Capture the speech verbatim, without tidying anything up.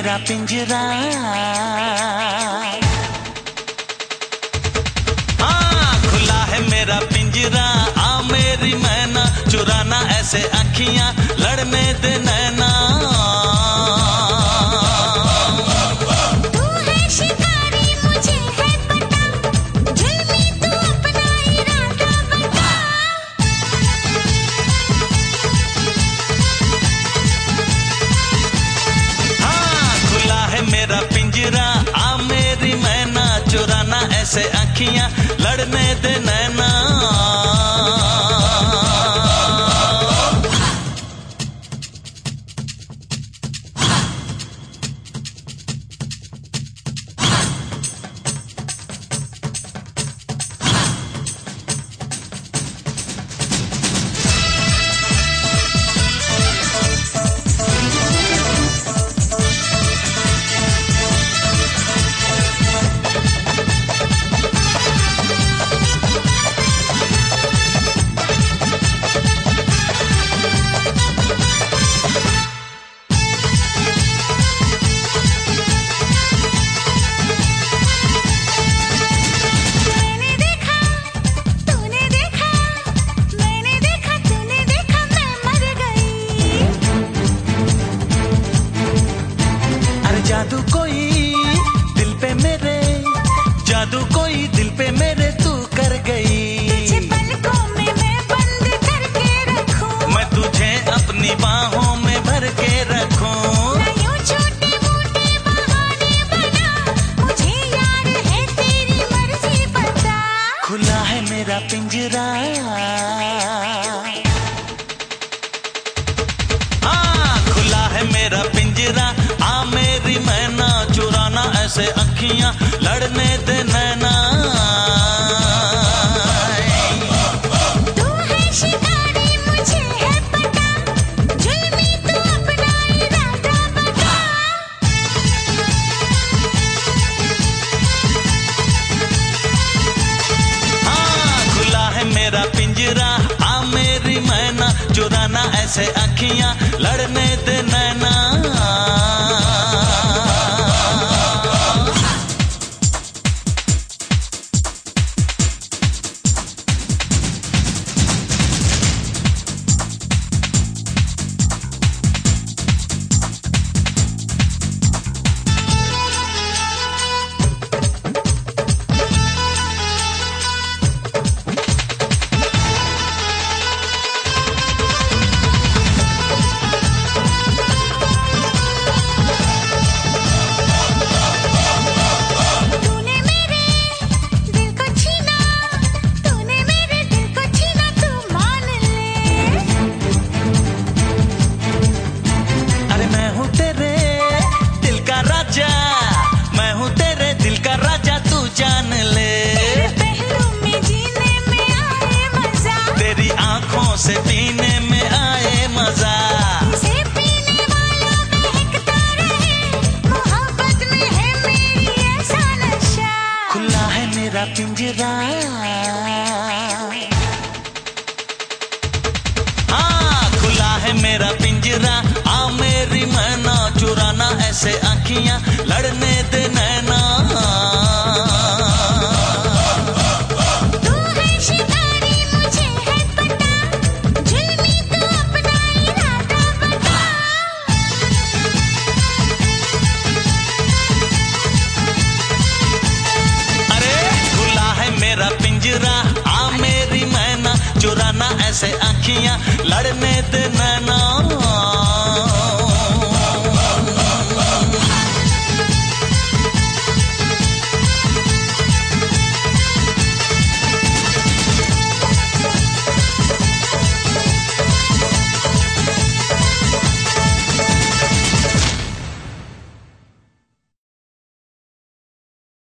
मेरा पिंजरा, हाँ खुला है मेरा पिंजरा। आ मेरी मैना चुराना ऐसे आँखियाँ लड़ने दे नैना। मेरा पिंजरा, आ मेरी मैना चुराना ऐसे आँखियाँ लड़ने दे नैना। जादू कोई दिल पे मेरे, जादू कोई दिल पे मेरे तू कर गई। तुझे पलकों में मैं बंद करके रखूं, मैं तुझे अपनी बाहों में भर के रखूं। ना यूं छोटे मोटे बहाने बना, मुझे यार है तेरी मर्जी पता। खुला है मेरा पिंजरा, हाँ खुला है मेरा पिंजरा। आ मेरी मैना चुराना ऐसे अखियां लड़ने दे नैना। तू है शिकारी मुझे है पता, जुल्मी तू अपना इरादा बता। हाँ खुला है मेरा पिंजरा, आ मेरी मैना चुराना ऐसे अखियां लड़ने दे नैना। से पीने में आए मजा, इसे पीने वाला महकता रहे, मोहब्बत में है मेरी ऐसा नशा। खुला है मेरा पिंजरा, हाँ खुला है मेरा पिंजरा। आ मेरी मैना चुराना ऐसे आँखियाँ